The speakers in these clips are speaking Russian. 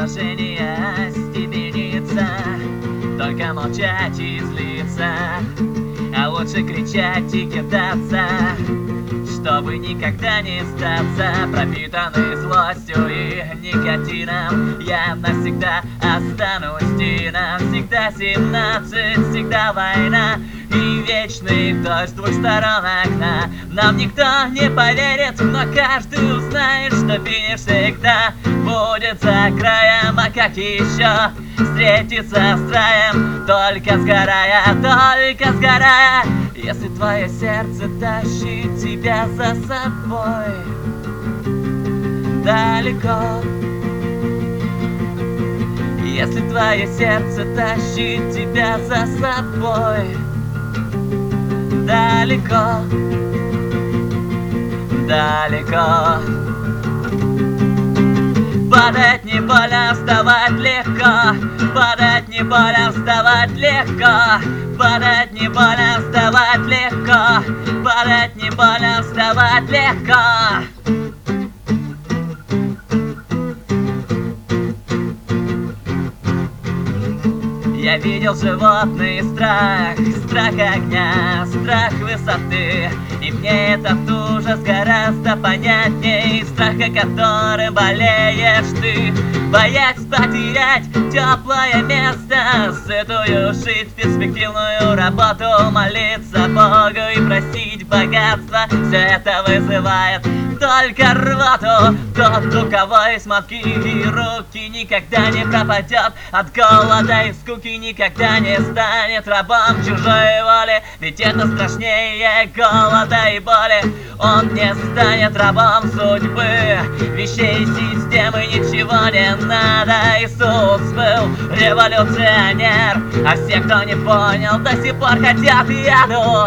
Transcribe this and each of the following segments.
предложение степенится, только молчать и злиться, а лучше кричать и кидаться, чтобы никогда не сдаться. Пропитанный злостью и никотином, я навсегда останусь Дином. Всегда 17, всегда война и вечный дождь с двух сторон окна. Нам никто не поверит, но каждый узнает, что финиш всегда будет за краем. А как еще встретиться с раем, только сгорая, если твое сердце тащит тебя за собой далеко. Если твое сердце тащит тебя за собой далеко, далеко. Падать не больно, вставать легко. Падать не больно, вставать легко. Падать не больно, вставать легко. Падать не больно, вставать легко. Я видел животный страх, страх огня, страх высоты. И мне этот ужас гораздо понятней, страха, которым болеешь ты. Боясь потерять теплое место, сытую жить, перспективную работу, молиться Богу и просить богатства. Все это вызывает только рвоту. Тот, у кого есть мозги и руки, никогда не пропадет от голода и скуки, никогда не станет рабом чужой воли, ведь это страшнее голода и боли. Он не станет рабом судьбы, вещей, системы, ничего не надо. Иисус был революционер, а все, кто не понял, до сих пор хотят яду.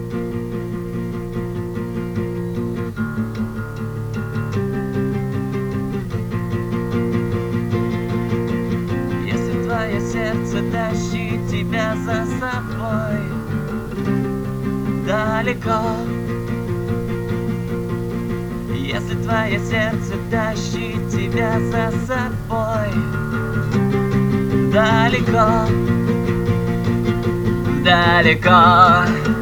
Твое сердце тащит тебя за собой далеко. Если твое сердце тащит тебя за собой далеко, далеко.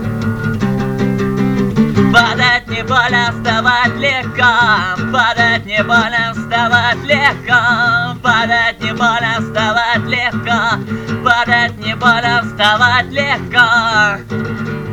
Падать не больно, вставать легко. Падать не больно, вставать легко. Падать не больно, вставать легко. Падать не больно, вставать легко.